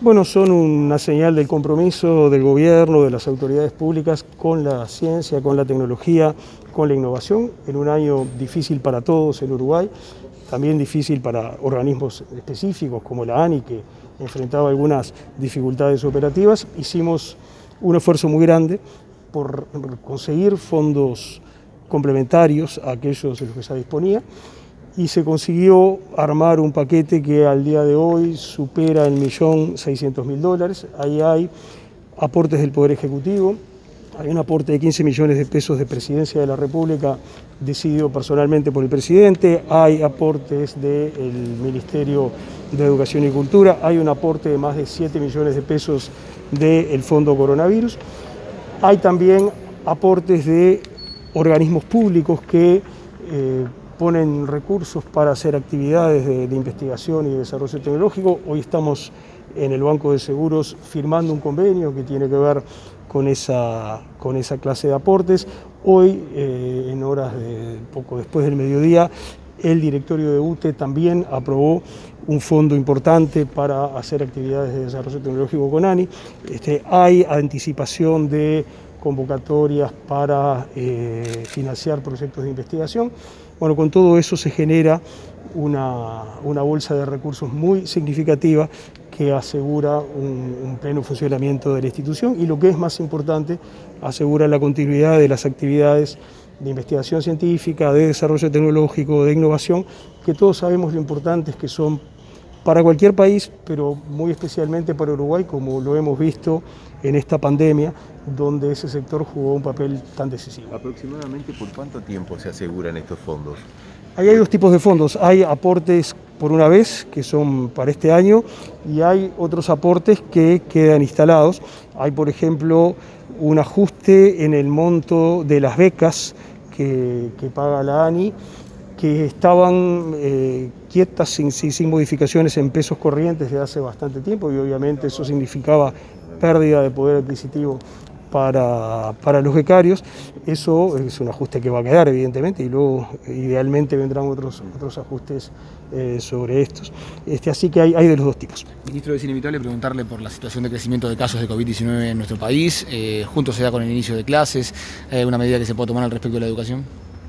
Bueno, son una señal del compromiso del gobierno, de las autoridades públicas con la ciencia, con la tecnología, con la innovación, en un año difícil para todos en Uruguay, también difícil para organismos específicos como la ANI, que enfrentaba algunas dificultades operativas. Hicimos un esfuerzo muy grande por conseguir fondos complementarios a aquellos de los que se disponía, y se consiguió armar un paquete que al día de hoy supera el $1.600.000. Ahí hay aportes del Poder Ejecutivo, hay un aporte de 15 millones de pesos de Presidencia de la República decidido personalmente por el presidente, hay aportes del Ministerio de Educación y Cultura, hay un aporte de más de 7 millones de pesos del Fondo Coronavirus, hay también aportes de organismos públicos que ponen recursos para hacer actividades de investigación y de desarrollo tecnológico. Hoy estamos en el Banco de Seguros firmando un convenio que tiene que ver con esa clase de aportes. Hoy, en horas poco después del mediodía, el directorio de UTE también aprobó un fondo importante para hacer actividades de desarrollo tecnológico con ANI. Hay anticipación de convocatorias para financiar proyectos de investigación. Bueno, con todo eso se genera una bolsa de recursos muy significativa que asegura un pleno funcionamiento de la institución y, lo que es más importante, asegura la continuidad de las actividades de investigación científica, de desarrollo tecnológico, de innovación, que todos sabemos lo importantes que son para cualquier país, pero muy especialmente para Uruguay, como lo hemos visto en esta pandemia, donde ese sector jugó un papel tan decisivo. ¿Aproximadamente por cuánto tiempo se aseguran estos fondos? Ahí hay dos tipos de fondos. Hay aportes por una vez, que son para este año, y hay otros aportes que quedan instalados. Hay, por ejemplo, un ajuste en el monto de las becas que paga la ANI, que estaban quietas sin modificaciones en pesos corrientes de hace bastante tiempo, y obviamente eso significaba pérdida de poder adquisitivo para los becarios. Eso es un ajuste que va a quedar, evidentemente, y luego idealmente vendrán otros ajustes sobre estos. Así que hay de los dos tipos. Ministro, es inevitable preguntarle por la situación de crecimiento de casos de COVID-19 en nuestro país. Junto se da con el inicio de clases. ¿Hay alguna medida que se pueda tomar al respecto de la educación?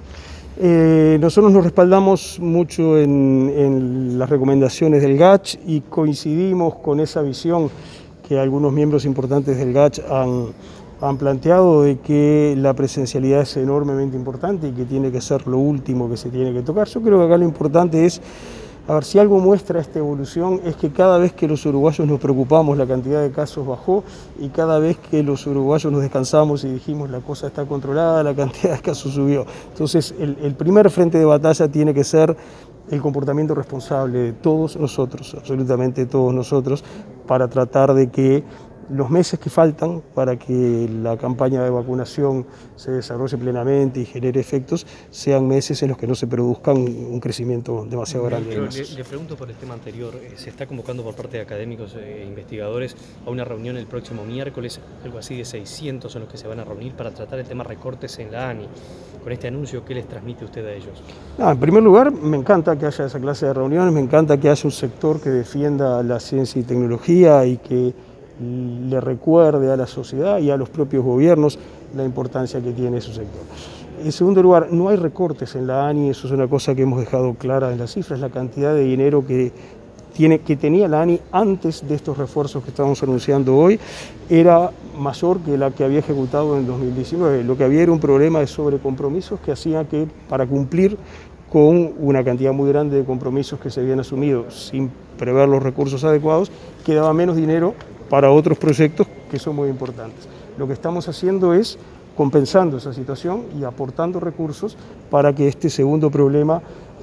Nosotros nos respaldamos mucho en las recomendaciones del GACH y coincidimos con esa visión que algunos miembros importantes del GACH han planteado, de que la presencialidad es enormemente importante y que tiene que ser lo último que se tiene que tocar. Yo creo que acá lo importante es, a ver, si algo muestra esta evolución, es que cada vez que los uruguayos nos preocupamos, la cantidad de casos bajó, y cada vez que los uruguayos nos descansamos y dijimos la cosa está controlada, la cantidad de casos subió. Entonces, el primer frente de batalla tiene que ser el comportamiento responsable de todos nosotros, absolutamente todos nosotros, para tratar de que los meses que faltan para que la campaña de vacunación se desarrolle plenamente y genere efectos sean meses en los que no se produzcan un crecimiento demasiado grande. Le pregunto por el tema anterior. Se está convocando por parte de académicos e investigadores a una reunión el próximo miércoles, algo así de 600 son los que se van a reunir para tratar el tema recortes en la ANI. Con este anuncio, ¿qué les transmite usted a ellos? En primer lugar, me encanta que haya esa clase de reuniones, me encanta que haya un sector que defienda la ciencia y tecnología y que le recuerde a la sociedad y a los propios gobiernos la importancia que tiene ese sector. En segundo lugar, no hay recortes en la ANI, eso es una cosa que hemos dejado clara en las cifras. La cantidad de dinero que tenía la ANI antes de estos refuerzos que estamos anunciando hoy era mayor que la que había ejecutado en 2019. Lo que había era un problema de sobrecompromisos que hacía que, para cumplir con una cantidad muy grande de compromisos que se habían asumido sin prever los recursos adecuados, quedaba menos dinero para otros proyectos que son muy importantes. Lo que estamos haciendo es compensando esa situación y aportando recursos para que este segundo problema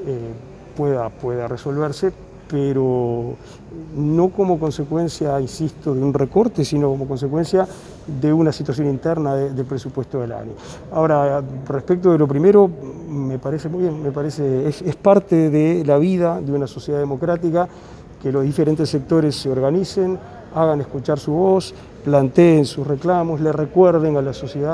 pueda resolverse, pero no como consecuencia, insisto, de un recorte, sino como consecuencia de una situación interna de presupuesto del ANI. Ahora, respecto de lo primero, me parece muy bien, es parte de la vida de una sociedad democrática que los diferentes sectores se organicen, hagan escuchar su voz, planteen sus reclamos, le recuerden a la sociedad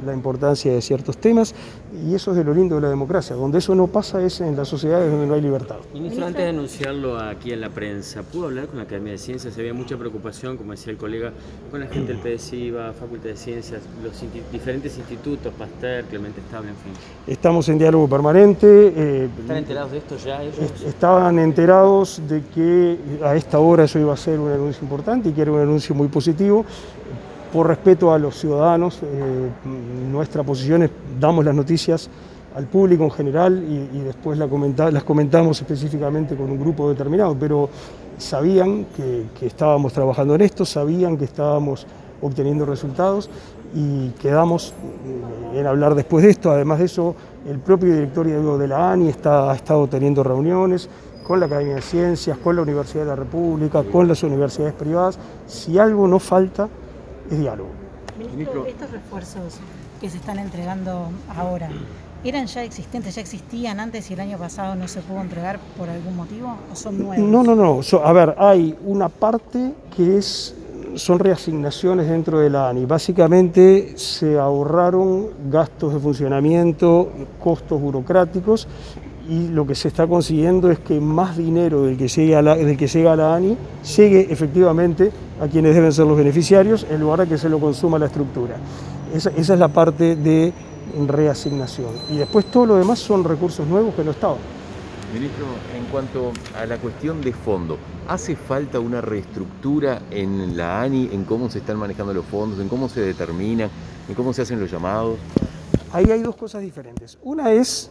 la importancia de ciertos temas, y eso es de lo lindo de la democracia. Donde eso no pasa es en las sociedades donde no hay libertad. Ministro, antes de anunciarlo aquí en la prensa, ¿pudo hablar con la Academia de Ciencias? Había mucha preocupación, como decía el colega, con la gente del PDCIVA, Facultad de Ciencias, los diferentes institutos, Pasteur, Clemente Estable, en fin. Estamos en diálogo permanente. ¿Están enterados de esto ya ellos? Estaban enterados de que a esta hora eso iba a ser un anuncio importante y que era un anuncio muy positivo. Por respeto a los ciudadanos, nuestra posición es, damos las noticias al público en general y después las comentamos específicamente con un grupo determinado, pero sabían que estábamos trabajando en esto, sabían que estábamos obteniendo resultados y quedamos en hablar después de esto. Además de eso, el propio directorio de la ANI ha estado teniendo reuniones con la Academia de Ciencias, con la Universidad de la República, con las universidades privadas. Si algo no falta, es diálogo. Ministro, estos refuerzos que se están entregando ahora, ¿eran ya existentes, ya existían antes y el año pasado no se pudo entregar por algún motivo o son nuevos? No. A ver, hay una parte que son reasignaciones dentro de la ANI. Básicamente se ahorraron gastos de funcionamiento, costos burocráticos, y lo que se está consiguiendo es que más dinero del que llega a la ANI llegue efectivamente a quienes deben ser los beneficiarios, en lugar de que se lo consuma la estructura. Esa es la parte de reasignación. Y después todo lo demás son recursos nuevos que no estaban. Ministro, en cuanto a la cuestión de fondo, ¿hace falta una reestructura en la ANI, en cómo se están manejando los fondos, en cómo se determinan, en cómo se hacen los llamados? Ahí hay dos cosas diferentes. Una es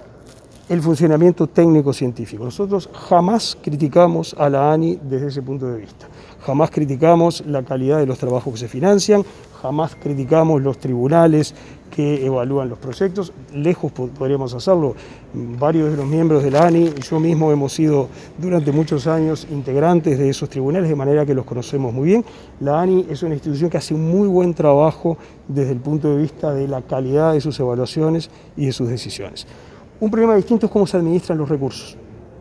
el funcionamiento técnico-científico. Nosotros jamás criticamos a la ANI desde ese punto de vista. Jamás criticamos la calidad de los trabajos que se financian, jamás criticamos los tribunales que evalúan los proyectos. Lejos podríamos hacerlo. Varios de los miembros de la ANI, yo mismo hemos sido durante muchos años integrantes de esos tribunales, de manera que los conocemos muy bien. La ANI es una institución que hace un muy buen trabajo desde el punto de vista de la calidad de sus evaluaciones y de sus decisiones. Un problema distinto es cómo se administran los recursos.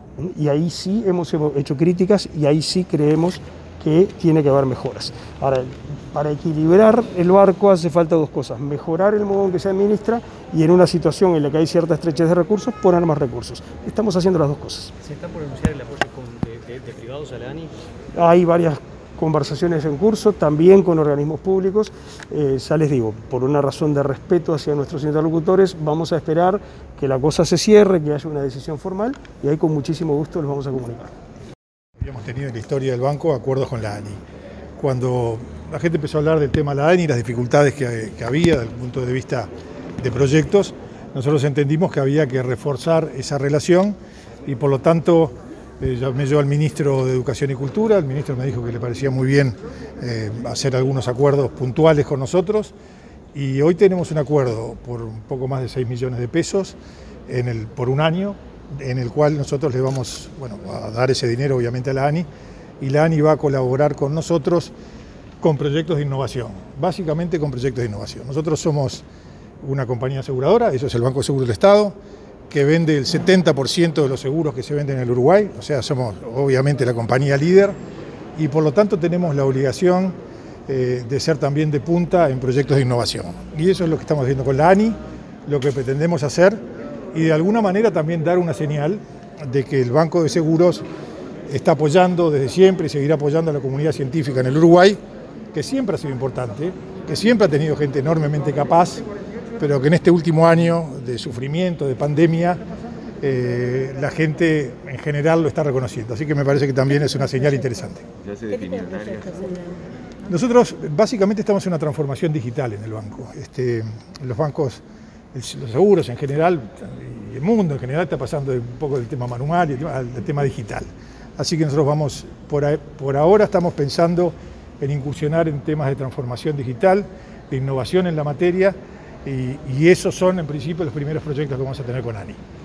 Y ahí sí hemos hecho críticas y ahí sí creemos que tiene que haber mejoras. Ahora, para equilibrar el barco hace falta dos cosas: mejorar el modo en que se administra y, en una situación en la que hay cierta estrechez de recursos, poner más recursos. Estamos haciendo las dos cosas. ¿Se está por anunciar el apoyo de privados a la ANI? Hay varias conversaciones en curso, también con organismos públicos. Ya les digo, por una razón de respeto hacia nuestros interlocutores, vamos a esperar que la cosa se cierre, que haya una decisión formal, y ahí con muchísimo gusto los vamos a comunicar. Habíamos tenido en la historia del banco acuerdos con la ANI. Cuando la gente empezó a hablar del tema de la ANI y las dificultades que había desde el punto de vista de proyectos, nosotros entendimos que había que reforzar esa relación y, por lo tanto, llamé yo al ministro de Educación y Cultura. El ministro me dijo que le parecía muy bien hacer algunos acuerdos puntuales con nosotros, y hoy tenemos un acuerdo por un poco más de 6 millones de pesos por un año, en el cual nosotros le vamos a dar ese dinero obviamente a la ANI, y la ANI va a colaborar con nosotros con proyectos de innovación, básicamente con proyectos de innovación. Nosotros somos una compañía aseguradora, eso es el Banco Seguro del Estado, que vende el 70% de los seguros que se venden en el Uruguay, o sea, somos obviamente la compañía líder, y por lo tanto tenemos la obligación de ser también de punta en proyectos de innovación. Y eso es lo que estamos haciendo con la ANI, lo que pretendemos hacer, y de alguna manera también dar una señal de que el Banco de Seguros está apoyando desde siempre y seguirá apoyando a la comunidad científica en el Uruguay, que siempre ha sido importante, que siempre ha tenido gente enormemente capaz, pero que en este último año de sufrimiento, de pandemia, la gente en general lo está reconociendo. Así que me parece que también es una señal interesante. ¿Ya se definieron áreas? Nosotros básicamente estamos en una transformación digital en el banco. Los bancos, los seguros en general, y el mundo en general está pasando un poco del tema manual al tema digital. Así que nosotros vamos, por ahora estamos pensando en incursionar en temas de transformación digital, de innovación en la materia, y esos son en principio los primeros proyectos que vamos a tener con ANI.